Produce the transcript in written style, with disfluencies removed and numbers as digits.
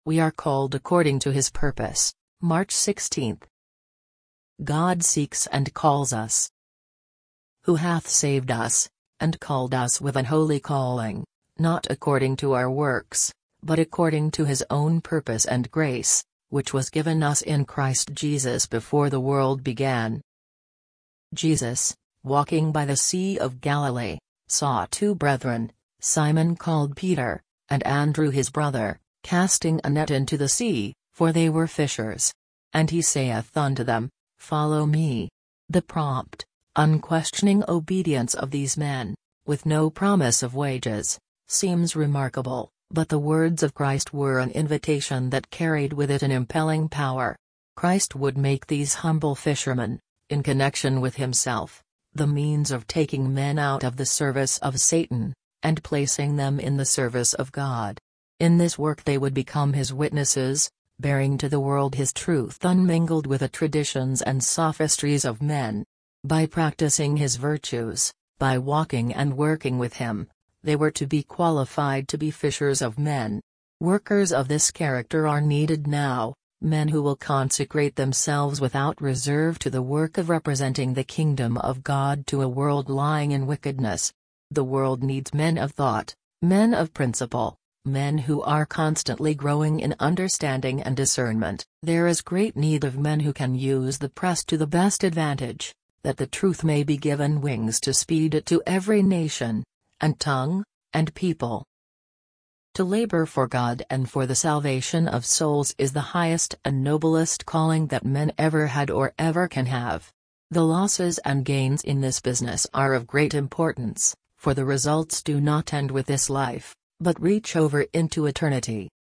We are called according to his purpose. March 16. God seeks and calls us. Who hath saved us, and called us with an holy calling, not according to our works, but according to his own purpose and grace, which was given us in Christ Jesus before the world began. Jesus, walking by the Sea of Galilee, saw two brethren, Simon called Peter, and Andrew his brother, casting a net into the sea, for they were fishers. And he saith unto them, Follow me. The prompt, unquestioning obedience of these men, with no promise of wages, seems remarkable, but the words of Christ were an invitation that carried with it an impelling power. Christ would make these humble fishermen, in connection with himself, the means of taking men out of the service of Satan, and placing them in the service of God. In this work they would become his witnesses, bearing to the world his truth unmingled with the traditions and sophistries of men. By practicing his virtues, by walking and working with him, they were to be qualified to be fishers of men. Workers of this character are needed now, men who will consecrate themselves without reserve to the work of representing the kingdom of God to a world lying in wickedness. The world needs men of thought, men of principle, men who are constantly growing in understanding and discernment. There is great need of men who can use the press to the best advantage, that the truth may be given wings to speed it to every nation, and tongue, and people. To labor for God and for the salvation of souls is the highest and noblest calling that men ever had or ever can have. The losses and gains in this business are of great importance, for the results do not end with this life, but reach over into eternity.